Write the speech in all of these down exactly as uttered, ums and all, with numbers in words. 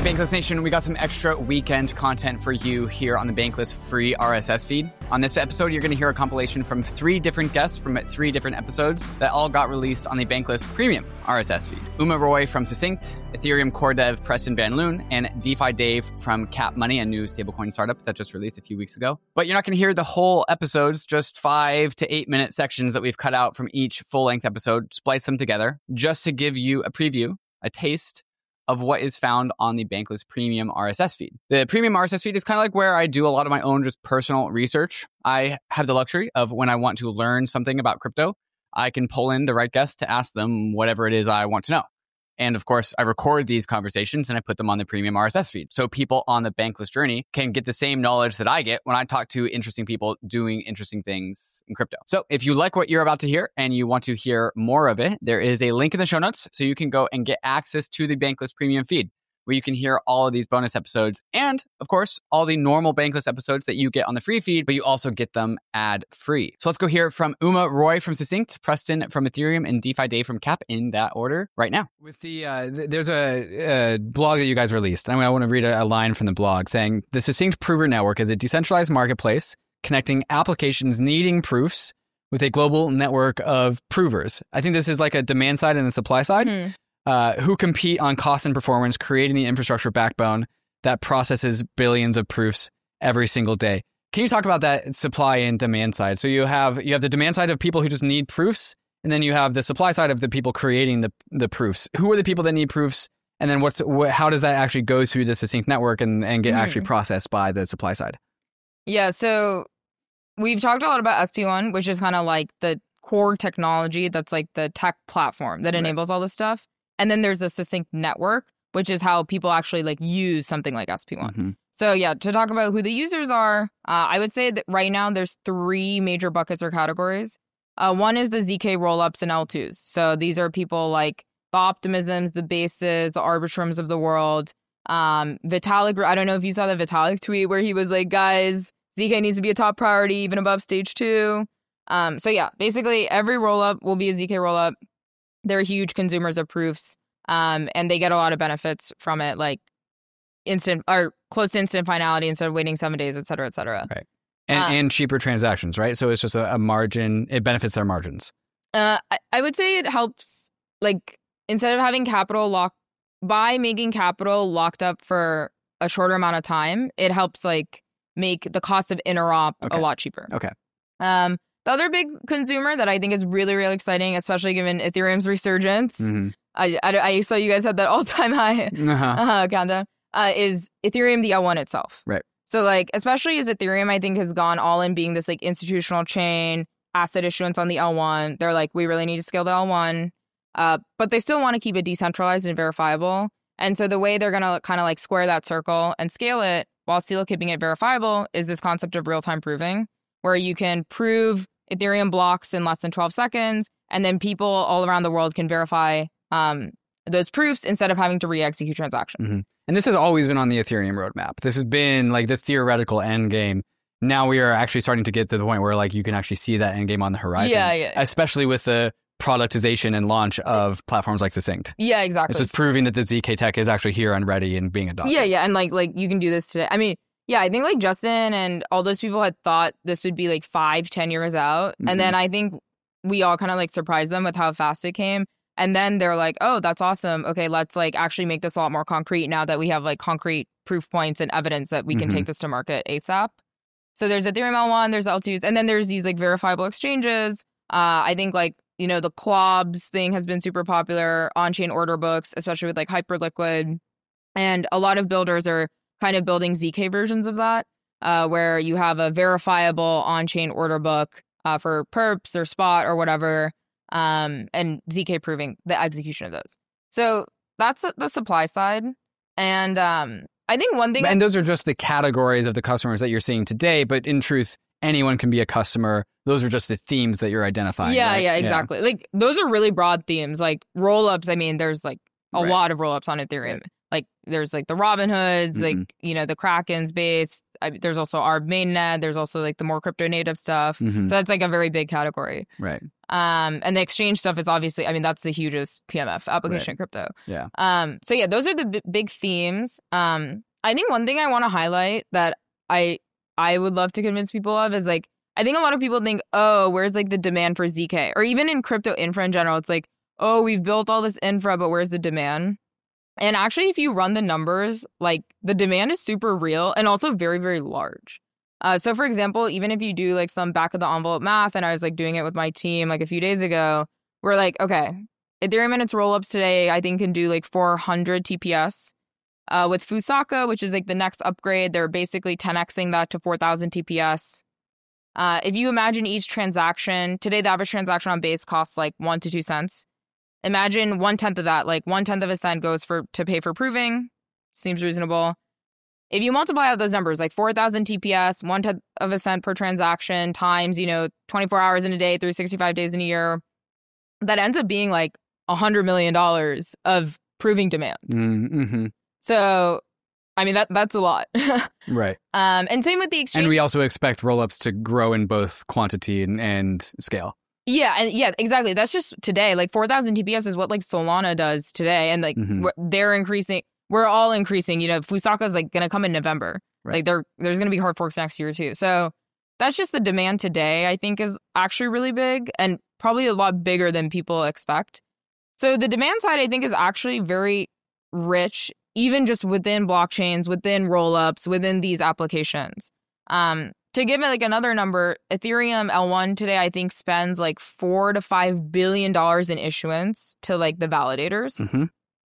Hey, Bankless Nation, we got some extra weekend content for you here on the Bankless free R S S feed. On this episode, you're going to hear a compilation from three different guests from three different episodes that all got released on the Bankless premium R S S feed. Uma Roy from Succinct, Ethereum core dev Preston Van Loon, and DeFi Dave from Cap Money, a new stablecoin startup that just released a few weeks ago. But you're not going to hear the whole episodes, just five to eight minute sections that we've cut out from each full-length episode, splice them together, just to give you a preview, a taste of what is found on the Bankless premium R S S feed. The premium R S S feed is kind of like where I do a lot of my own just personal research. I have the luxury of when I want to learn something about crypto, I can pull in the right guest to ask them whatever it is I want to know. And of course, I record these conversations and I put them on the premium R S S feed. So people on the Bankless journey can get the same knowledge that I get when I talk to interesting people doing interesting things in crypto. So if you like what you're about to hear and you want to hear more of it, there is a link in the show notes so you can go and get access to the Bankless premium feed, where you can hear all of these bonus episodes and, of course, all the normal Bankless episodes that you get on the free feed, but you also get them ad-free. So let's go hear from Uma Roy from Succinct, Preston from Ethereum, and DeFi Dave from Cap in that order right now. With the uh, th- There's a, a blog that you guys released. I, mean, I want to read a, a line from the blog saying, "The Succinct Prover Network is a decentralized marketplace connecting applications needing proofs with a global network of provers." I think this is like a demand side and a supply side. Mm. Uh, who compete on cost and performance, creating the infrastructure backbone that processes billions of proofs every single day. Can you talk about that supply and demand side? So you have you have the demand side of people who just need proofs, and then you have the supply side of the people creating the the proofs. Who are the people that need proofs? And then what's what, how does that actually go through the Succinct network and, and get mm. actually processed by the supply side? Yeah, so we've talked a lot about S P one, which is kind of like the core technology that's like the tech platform that enables right. all this stuff. And then there's a Succinct network, which is how people actually like use something like S P one. Mm-hmm. So yeah, to talk about who the users are, uh, I would say that right now there's three major buckets or categories. Uh, one is the Z K rollups and L twos. So these are people like the Optimisms, the Bases, the Arbitrums of the world. Um, Vitalik, I don't know if you saw the Vitalik tweet where he was like, guys, Z K needs to be a top priority even above stage two. Um, so yeah, basically every rollup will be a Z K rollup. They're huge consumers of proofs, um, and they get a lot of benefits from it, like instant or close to instant finality instead of waiting seven days, et cetera, et cetera. Right. And, um, and cheaper transactions, right? So it's just a, a margin. It benefits their margins. Uh, I, I would say it helps, like, instead of having capital locked, by making capital locked up for a shorter amount of time, it helps, like, make the cost of interop okay. a lot cheaper. Okay. Um. The other big consumer that I think is really, really exciting, especially given Ethereum's resurgence, mm-hmm. I, I, I saw you guys had that all-time high uh-huh. uh, countdown, uh, is Ethereum, the L one itself. Right. So, like, especially as Ethereum, I think, has gone all in being this, like, institutional chain, asset issuance on the L one. They're like, we really need to scale the L one. Uh, but they still want to keep it decentralized and verifiable. And so the way they're going to kind of, like, square that circle and scale it while still keeping it verifiable is this concept of real-time proving, where you can prove Ethereum blocks in less than twelve seconds, and then people all around the world can verify um, those proofs instead of having to re-execute transactions. Mm-hmm. And this has always been on the Ethereum roadmap. This has been like the theoretical end game. Now we are actually starting to get to the point where like you can actually see that end game on the horizon. Yeah, yeah. Especially with the productization and launch of platforms like Succinct. Yeah, exactly. It's just proving that the Z K tech is actually here and ready and being adopted. Yeah, yeah. And like like you can do this today. I mean, yeah, I think like Justin and all those people had thought this would be like five, ten years out. Mm-hmm. And then I think we all kind of like surprised them with how fast it came. And then they're like, oh, that's awesome. Okay, let's like actually make this a lot more concrete now that we have like concrete proof points and evidence that we can mm-hmm. take this to market ASAP. So there's Ethereum L one, there's L twos, and then there's these like verifiable exchanges. Uh, I think like, you know, the Clobs thing has been super popular, on-chain order books, especially with like Hyperliquid. And a lot of builders are kind of building Z K versions of that, uh, where you have a verifiable on-chain order book uh, for perps or spot or whatever, um, and Z K proving the execution of those. So that's the supply side. And um, I think one thing... And those are just the categories of the customers that you're seeing today, but in truth, anyone can be a customer. Those are just the themes that you're identifying. Yeah, right? yeah, exactly. Yeah. Like, those are really broad themes. Like, roll-ups, I mean, there's, like, a right. lot of roll-ups on Ethereum. Right. Like, there's, like, the Robinhoods, mm-hmm. like, you know, the Kraken's base, I, there's also our mainnet. There's also like the more crypto native stuff. Mm-hmm. So that's like a very big category. Right. Um, and the exchange stuff is obviously, I mean, that's the hugest P M F application Right. crypto. Yeah. Um, so yeah, those are the b- big themes. Um, I think one thing I want to highlight that I I would love to convince people of is like, I think a lot of people think, oh, where's like the demand for Z K? Or even in crypto infra in general, it's like, oh, we've built all this infra, but where's the demand? And actually, if you run the numbers, like the demand is super real and also very, very large. Uh, so for example, even if you do like some back of the envelope math, and I was like doing it with my team like a few days ago, we're like, okay, Ethereum and its rollups today, I think can do like four hundred T P S. Uh, with Fusaka, which is like the next upgrade, they're basically ten Xing that to four thousand T P S. Uh, if you imagine each transaction, today the average transaction on Base costs like one to two cents. Imagine one tenth of that, like one tenth of a cent goes for to pay for proving. Seems reasonable. If you multiply out those numbers, like four thousand T P S, one tenth of a cent per transaction times, you know, twenty-four hours in a day, three hundred sixty-five days in a year, that ends up being like one hundred million dollars of proving demand. Mm-hmm. So, I mean, that that's a lot. Right. Um, and same with the exchange. And we also expect rollups to grow in both quantity and, and scale. Yeah, and yeah, exactly. That's just today. Like four thousand T P S is what like Solana does today. And like Mhm. we're, they're increasing. We're all increasing. You know, Fusaka is like going to come in November. Right. Like there, there's going to be hard forks next year too. So that's just the demand today, I think, is actually really big and probably a lot bigger than people expect. So the demand side, I think, is actually very rich, even just within blockchains, within rollups, within these applications. Um, to give it like another number, Ethereum L one today, I think, spends like four to five billion dollars in issuance to like the validators. Mm-hmm.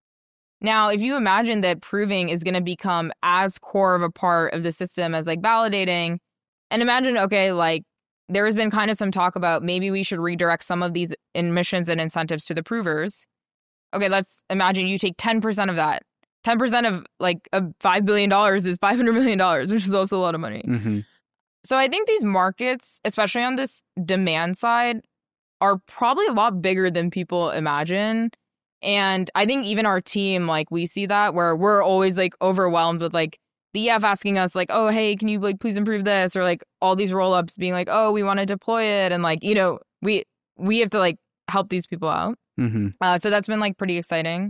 Now, if you imagine that proving is going to become as core of a part of the system as like validating, and imagine, okay, like there has been kind of some talk about maybe we should redirect some of these emissions and incentives to the provers. Okay, let's imagine you take ten percent of that. ten percent of like a five billion dollars is five hundred million dollars, which is also a lot of money. Mm-hmm. So I think these markets, especially on this demand side, are probably a lot bigger than people imagine. And I think even our team, like we see that where we're always like overwhelmed with like the E F asking us like, oh, hey, can you like please improve this? Or like all these rollups being like, oh, we want to deploy it. And like, you know, we we have to like help these people out. Mm-hmm. Uh, so that's been like pretty exciting.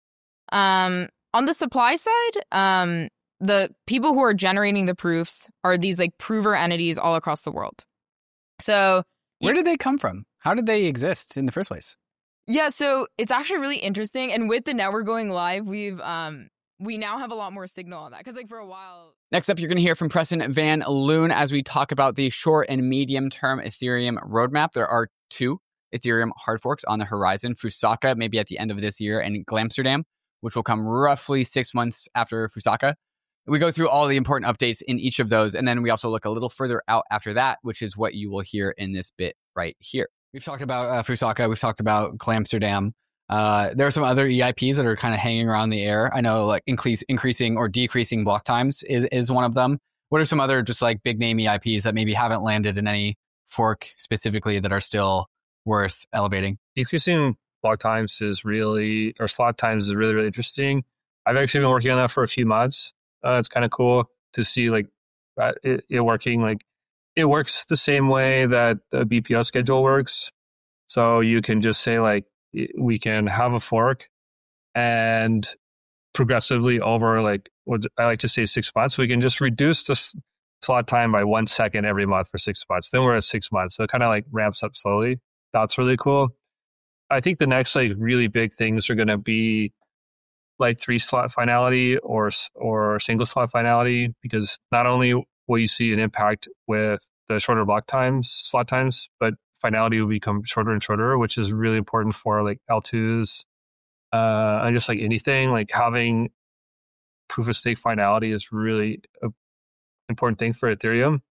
Um, on the supply side, um, the people who are generating the proofs are these like prover entities all across the world. So Where did they come from? How did they exist in the first place? yeah, so it's actually really interesting. And with the network going live, we've um we now have a lot more signal on that. Because like for a while. Next up, you're going to hear from Preston Van Loon as we talk about the short and medium term Ethereum roadmap. There are two Ethereum hard forks on the horizon. Fusaka, maybe at the end of this year, and Glamsterdam, which will come roughly six months after Fusaka. We go through all the important updates in each of those, and then we also look a little further out after that, which is what you will hear in this bit right here. We've talked about uh, Fusaka. We've talked about Glamsterdam. Uh, there are some other E I Ps that are kind of hanging around the air. I know like increase, increasing or decreasing block times is, is one of them. What are some other just like big name E I Ps that maybe haven't landed in any fork specifically that are still worth elevating? Decreasing block times is really, or slot times is really, really interesting. I've actually been working on that for a few months. Uh, it's kind of cool to see like uh, it, it working. Like it works the same way that a B P O schedule works. So you can just say like, we can have a fork and progressively over like what I like to say six months, we can just reduce the s- slot time by one second every month for six months. Then we're at six months. So it kind of like ramps up slowly. That's really cool. I think the next like really big things are going to be like three slot finality or or single slot finality, because not only will you see an impact with the shorter block times, slot times, but finality will become shorter and shorter, which is really important for like L twos uh, and just like anything. Like having proof of stake finality is really an important thing for Ethereum.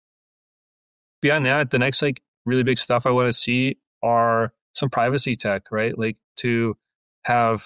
Beyond that, the next like really big stuff I want to see are some privacy tech, right? Like to have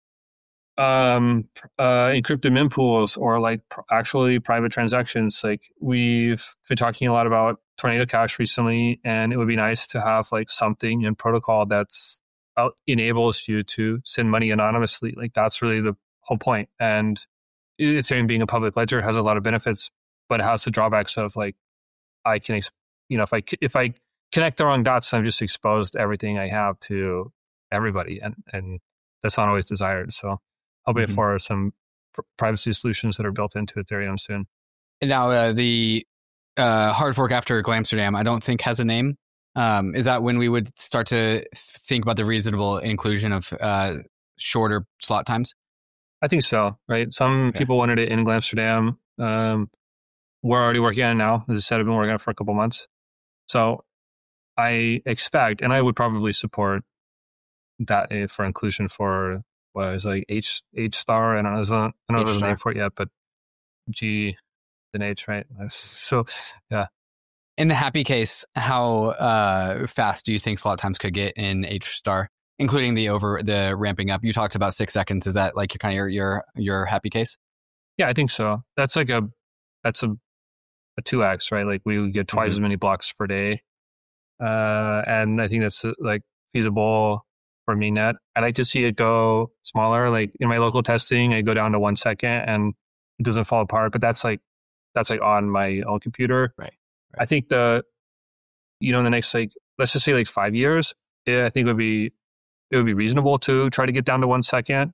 um uh encrypted mempools or like pr- actually private transactions. Like we've been talking a lot about Tornado Cash recently, and it would be nice to have like something in protocol that's uh, enables you to send money anonymously. Like that's really the whole point. And Ethereum being a public ledger has a lot of benefits but it has the drawbacks of like, I can, ex- you know, if I, if I connect the wrong dots, I've just exposed everything I have to everybody. And, and that's not always desired. So I'll be mm-hmm. for some pr- privacy solutions that are built into Ethereum soon. And now uh, the uh, hard fork after Glamsterdam, I don't think has a name. Um, is that when we would start to think about the reasonable inclusion of uh, shorter slot times? I think so, right? Some okay. people wanted it in Glamsterdam. Um, we're already working on it now. As I said, I've been working on it for a couple months. So I expect, and I would probably support that for inclusion for what is like H H star. I don't know, there's a, I don't know there's a name for it yet, but G and H, right? So yeah. In the happy case, how uh, fast do you think slot times could get in H star, including the over the ramping up? You talked about six seconds. Is that like your kind of your your your happy case? Yeah, I think so. That's like a that's a a two x, right? Like we would get twice mm-hmm. as many blocks per day, uh, and I think that's uh, like feasible for mainnet. I'd like to see it go smaller. Like in my local testing, I go down to one second and it doesn't fall apart. But that's like that's like on my own computer. Right. I think the, you know, in the next, like, let's just say like five years, yeah, I think it would be, it would be reasonable to try to get down to one second.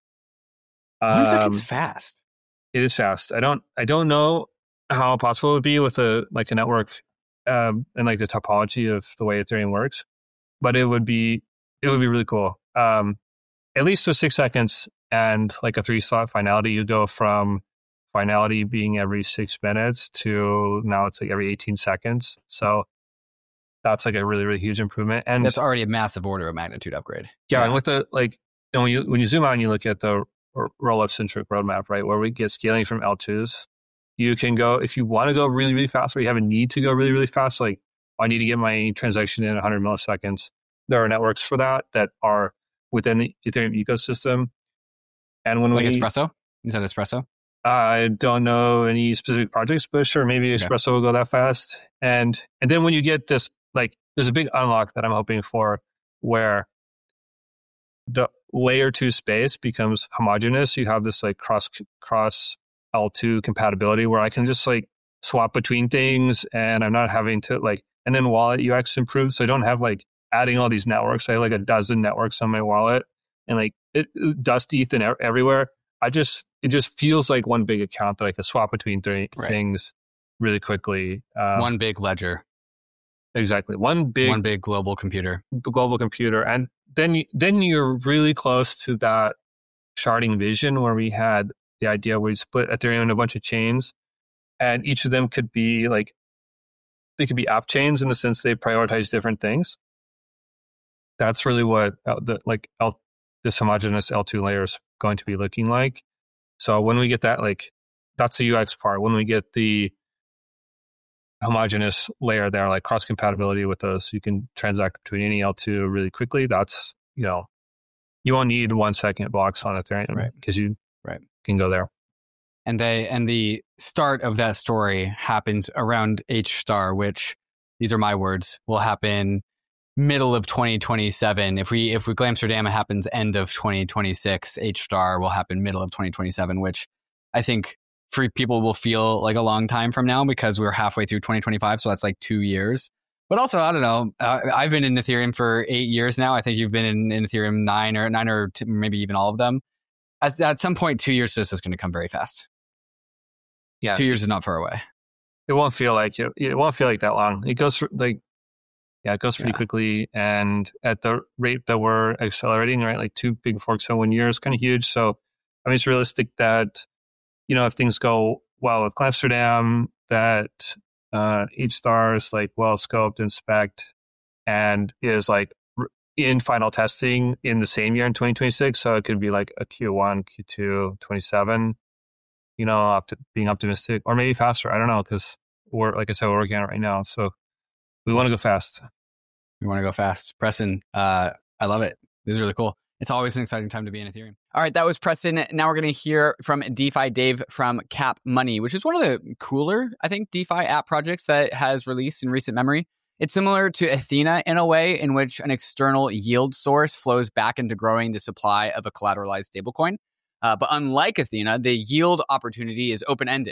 One um, second's fast. It is fast. I don't, I don't know how possible it would be with a, like a network, um, and like the topology of the way Ethereum works, but it would be, it would be really cool. Um, at least with six seconds and like a three slot finality, you go from finality being every six minutes to now it's like every eighteen seconds. So that's like a really, really huge improvement. And that's already a massive order of magnitude upgrade. Yeah. yeah. And with the, like, you know, when you, when you zoom out and you look at the roll up centric roadmap, right, where we get scaling from L twos, you can go, if you want to go really, really fast, or you have a need to go really, really fast, like I need to get my transaction in one hundred milliseconds. There are networks for that that are within the Ethereum ecosystem. And when like we Espresso, is that Espresso? I don't know any specific projects, but sure, maybe okay. Espresso will go that fast. And and then when you get this, like, there's a big unlock that I'm hoping for where the layer two space becomes homogeneous. You have this like cross cross L two compatibility where I can just like swap between things and I'm not having to like, and then wallet U X improves. So I don't have like adding all these networks. I have like a dozen networks on my wallet and like it, dust E T H and everywhere. I just, it just feels like one big account that I can swap between three right. things really quickly. Um, one big ledger. Exactly. One big, one big global computer, global computer. And then, you, then you're really close to that sharding vision where we had the idea where we split Ethereum into a bunch of chains and each of them could be like, they could be app chains in the sense they prioritize different things. That's really what uh, the, like L, this homogeneous L two layer is going to be looking like. So when we get that, like, that's the U X part. When we get the homogeneous layer there, like cross compatibility with those, you can transact between any L two really quickly. That's, you know, you won't need one second blocks on Ethereum right. because you right. can go there. And they and the start of that story happens around H star, which these are my words, will happen middle of twenty twenty-seven. If we if we Glamsterdam happens end of twenty twenty-six, H star will happen middle of twenty twenty-seven, which I think for people will feel like a long time from now because we're halfway through twenty twenty-five, so that's like two years. But also, I don't know. Uh, I've been in Ethereum for eight years now. I think you've been in, in Ethereum nine or nine or t- maybe even all of them. At, at some point, two years this is going to come very fast. Yeah, two years is not far away. It won't feel like it. It won't feel like that long. It goes for, like, yeah, it goes pretty yeah. quickly, and at the rate that we're accelerating, right, like two big forks in one year is kind of huge. So, I mean, it's realistic that, you know, if things go well with Glamsterdam, that uh, H star is like well scoped and spec'd, and is like in final testing in the same year in twenty twenty-six. So it could be like a Q one, Q two, twenty-seven. You know, up to being optimistic, or maybe faster. I don't know, because we're, like I said, we're working on it right now. So we want to go fast. We want to go fast. Preston, uh, I love it. This is really cool. It's always an exciting time to be in Ethereum. All right, that was Preston. Now we're going to hear from DeFi Dave from Cap Money, which is one of the cooler, I think, DeFi app projects that has released in recent memory. It's similar to Athena in a way in which an external yield source flows back into growing the supply of a collateralized stablecoin. Uh, but unlike Athena, the yield opportunity is open-ended.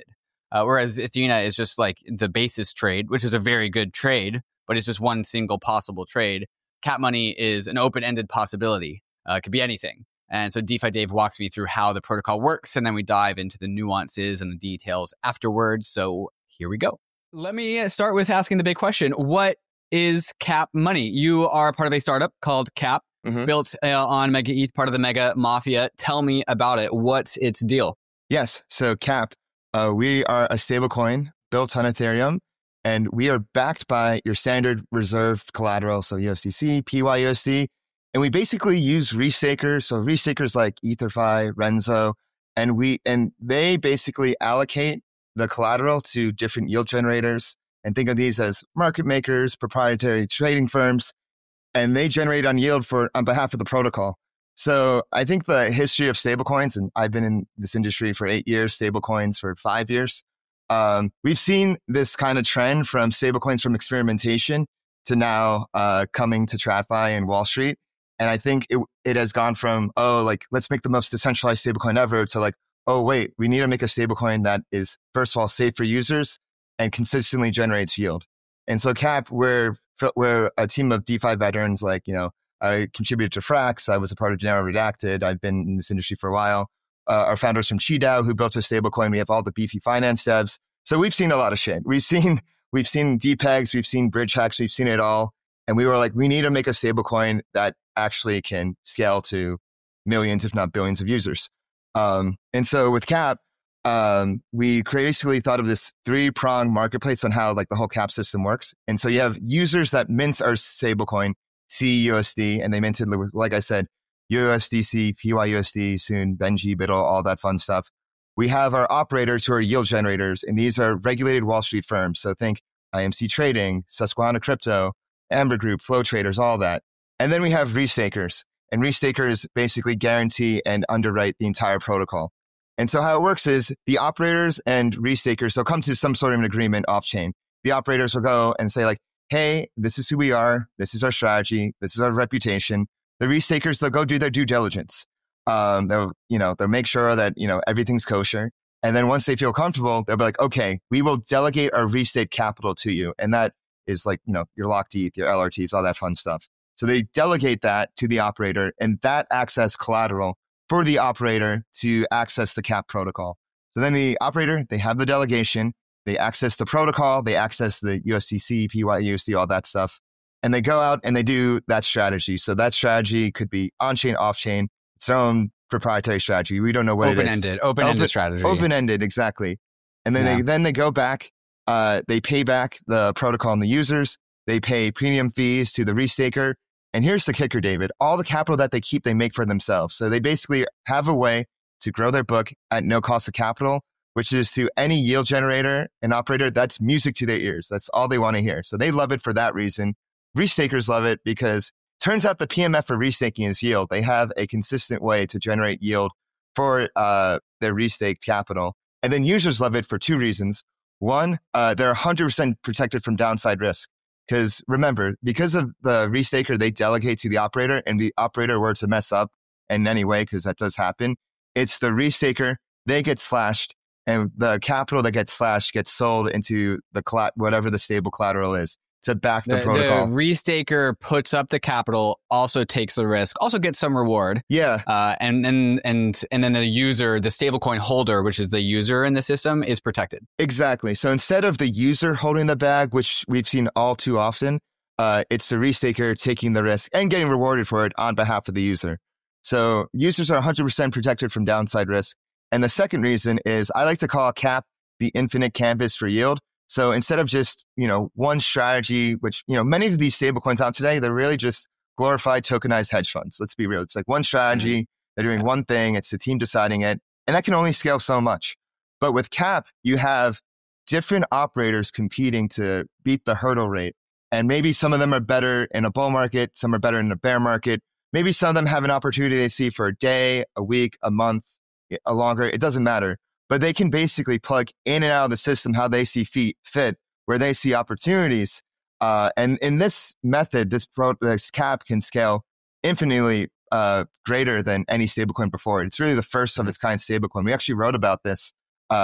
Uh, whereas Athena is just like the basis trade, which is a very good trade, but it's just one single possible trade. Cap Money is an open-ended possibility. Uh, it could be anything. And so DeFi Dave walks me through how the protocol works, and then we dive into the nuances and the details afterwards. So here we go. Let me start with asking the big question. What is Cap Money? You are a part of a startup called Cap, mm-hmm. built uh, on Mega E T H, part of the Mega Mafia. Tell me about it. What's its deal? Yes. So Cap, uh, we are a stablecoin built on Ethereum, and we are backed by your standard reserved collateral, so U S D C, P Y U S D, and we basically use restakers. So restakers like EtherFi, Renzo, and we and they basically allocate the collateral to different yield generators, and think of these as market makers, proprietary trading firms, and they generate on yield for on behalf of the protocol. So I think the history of stablecoins, and I've been in this industry for eight years, stablecoins for five years. Um, we've seen this kind of trend from stablecoins from experimentation to now uh, coming to TradFi and Wall Street. And I think it it has gone from, oh, like, let's make the most decentralized stablecoin ever to like, oh, wait, we need to make a stablecoin that is, first of all, safe for users and consistently generates yield. And so Cap, we're, we're a team of DeFi veterans. Like, you know, I contributed to Frax. I was a part of Dinero Redacted. I've been in this industry for a while. Uh, our founders from QiDao, who built a stablecoin. We have all the beefy finance devs. So we've seen a lot of shit. We've seen we've seen D PEGs, we've seen bridge hacks, we've seen it all. And we were like, we need to make a stablecoin that actually can scale to millions, if not billions of users. Um, and so with Cap, um, we basically thought of this three-pronged marketplace on how like the whole Cap system works. And so you have users that mint our stablecoin, C U S D, and they minted, like I said, U S D C, P Y U S D, soon Benji, Biddle, all that fun stuff. We have our operators who are yield generators, and these are regulated Wall Street firms. So think I M C Trading, Susquehanna Crypto, Amber Group, Flow Traders, all that. And then we have restakers, and restakers basically guarantee and underwrite the entire protocol. And so how it works is the operators and restakers, they'll come to some sort of an agreement off-chain. The operators will go and say like, hey, this is who we are. This is our strategy. This is our reputation. The restakers, they'll go do their due diligence. Um, they'll, you know, they'll make sure that, you know, everything's kosher. And then once they feel comfortable, they'll be like, okay, we will delegate our restate capital to you. And that is like, you know, your locked E T H, your L R Ts, all that fun stuff. So they delegate that to the operator, and that acts as collateral for the operator to access the Cap protocol. So then the operator, they have the delegation, they access the protocol, they access the U S D C, P Y U S D, all that stuff. And they go out and they do that strategy. So that strategy could be on-chain, off-chain, its own proprietary strategy. We don't know what open-ended, it is. Open-ended open, strategy. Open-ended, exactly. And then, yeah. they, then they go back, uh, they pay back the protocol and the users. They pay premium fees to the restaker. And here's the kicker, David. All the capital that they keep, they make for themselves. So they basically have a way to grow their book at no cost of capital, which is to any yield generator and operator, that's music to their ears. That's all they want to hear. So they love it for that reason. Restakers love it because turns out the P M F for restaking is yield. They have a consistent way to generate yield for uh, their restaked capital. And then users love it for two reasons. One, uh, they're one hundred percent protected from downside risk. Because remember, because of the restaker, they delegate to the operator, and the operator were to mess up in any way, because that does happen, it's the restaker, they get slashed, and the capital that gets slashed gets sold into the colla- whatever the stable collateral is to back the, the protocol. The restaker puts up the capital, also takes the risk, also gets some reward. Yeah. Uh, and, and, and, and then the user, the stablecoin holder, which is the user in the system, is protected. Exactly. So instead of the user holding the bag, which we've seen all too often, uh, it's the restaker taking the risk and getting rewarded for it on behalf of the user. So users are one hundred percent protected from downside risk. And the second reason is I like to call Cap the infinite canvas for yield. So instead of just, you know, one strategy, which, you know, many of these stablecoins out today, they're really just glorified tokenized hedge funds. Let's be real. It's like one strategy. They're doing one thing. It's the team deciding it. And that can only scale so much. But with Cap, you have different operators competing to beat the hurdle rate. And maybe some of them are better in a bull market. Some are better in a bear market. Maybe some of them have an opportunity they see for a day, a week, a month, a longer. It doesn't matter. But they can basically plug in and out of the system how they see fit, where they see opportunities. Uh, and in this method, this, pro, this Cap can scale infinitely uh, greater than any stablecoin before. It's really the first of its kind stablecoin. We actually wrote about this uh,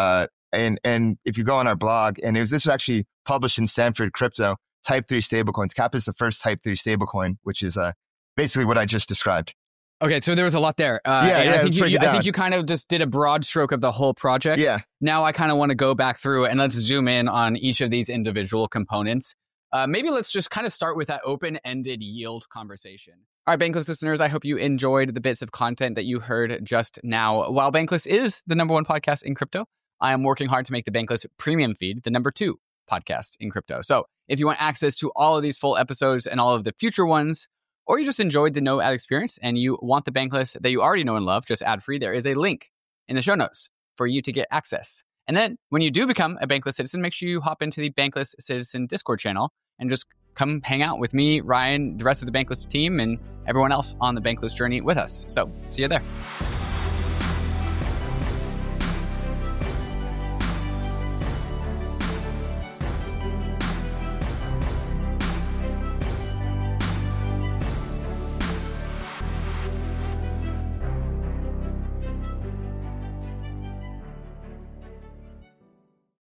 And and if you go on our blog, and it was this was actually published in Stanford Crypto, Type three stablecoins. Cap is the first Type three stablecoin, which is uh, basically what I just described. Okay, so there was a lot there. Uh, yeah, and yeah, I think, you, you, I down. think you kind of just did a broad stroke of the whole project. Yeah. Now I kind of want to go back through and let's zoom in on each of these individual components. Uh, maybe let's just kind of start with that open-ended yield conversation. All right, Bankless listeners, I hope you enjoyed the bits of content that you heard just now. While Bankless is the number one podcast in crypto, I am working hard to make the Bankless Premium feed the number two podcast in crypto. So if you want access to all of these full episodes and all of the future ones, or you just enjoyed the no ad experience and you want the Bankless that you already know and love, just ad free, there is a link in the show notes for you to get access. And then when you do become a Bankless citizen, make sure you hop into the Bankless Citizen Discord channel and just come hang out with me, Ryan, the rest of the Bankless team, and everyone else on the Bankless journey with us. So see you there.